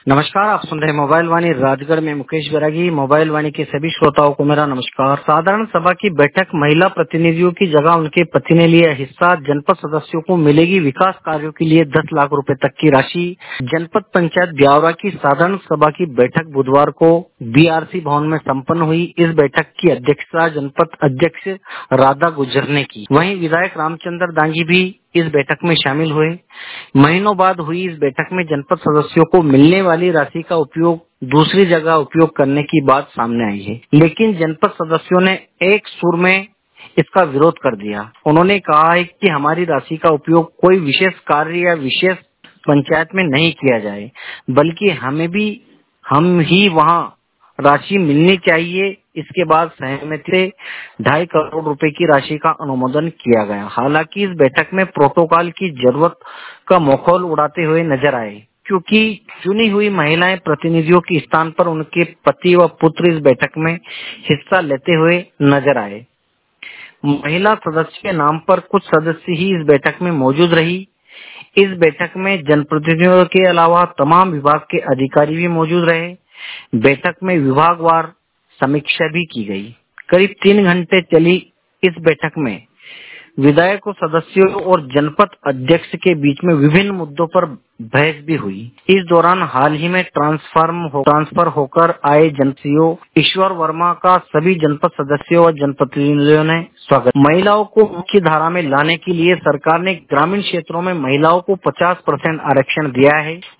नमस्कार, आप सुन रहे हैं मोबाइल वाणी राजगढ़ में मुकेश बैरागी। मोबाइल वाणी के सभी श्रोताओं को मेरा नमस्कार। साधारण सभा की बैठक महिला प्रतिनिधियों की जगह उनके पति ने लिया हिस्सा। जनपद सदस्यों को मिलेगी विकास कार्यों के लिए 10 लाख रुपए तक की राशि। जनपद पंचायत ब्यावरा की साधारण सभा की बैठक बुधवार को बीआरसी भवन में संपन्न हुई। इस बैठक की अध्यक्षता जनपद अध्यक्ष राधा गुजर ने की। वहीं विधायक रामचंद्र दांगी भी इस बैठक में शामिल हुए। महीनों बाद हुई इस बैठक में जनपद सदस्यों को मिलने वाली राशि का उपयोग दूसरी जगह उपयोग करने की बात सामने आई है, लेकिन जनपद सदस्यों ने एक सुर में इसका विरोध कर दिया। उन्होंने कहा है कि हमारी राशि का उपयोग कोई विशेष कार्य या विशेष पंचायत में नहीं किया जाए, बल्कि हम ही वहाँ राशि मिलनी चाहिए। इसके बाद सहमति से 2.5 करोड़ रुपए की राशि का अनुमोदन किया गया। हालांकि इस बैठक में प्रोटोकॉल की जरूरत का मखौल उड़ाते हुए नजर आए, क्योंकि चुनी हुई महिलाएं प्रतिनिधियों के स्थान पर उनके पति व पुत्र इस बैठक में हिस्सा लेते हुए नजर आए। महिला सदस्य के नाम पर कुछ सदस्य ही इस बैठक में मौजूद रही। इस बैठक में जनप्रतिनिधियों के अलावा तमाम विभाग के अधिकारी भी मौजूद रहे। बैठक में विभागवार समीक्षा भी की गई। करीब 3 घंटे चली इस बैठक में विधायकों, सदस्यों और जनपद अध्यक्ष के बीच में विभिन्न मुद्दों पर बहस भी हुई। इस दौरान हाल ही में ट्रांसफर होकर आए जनसीओ ईश्वर वर्मा का सभी जनपद सदस्यों और जनप्रतिनिधियों ने स्वागत। महिलाओं को मुख्य धारा में लाने के लिए सरकार ने ग्रामीण क्षेत्रों में महिलाओं को 50% आरक्षण दिया है,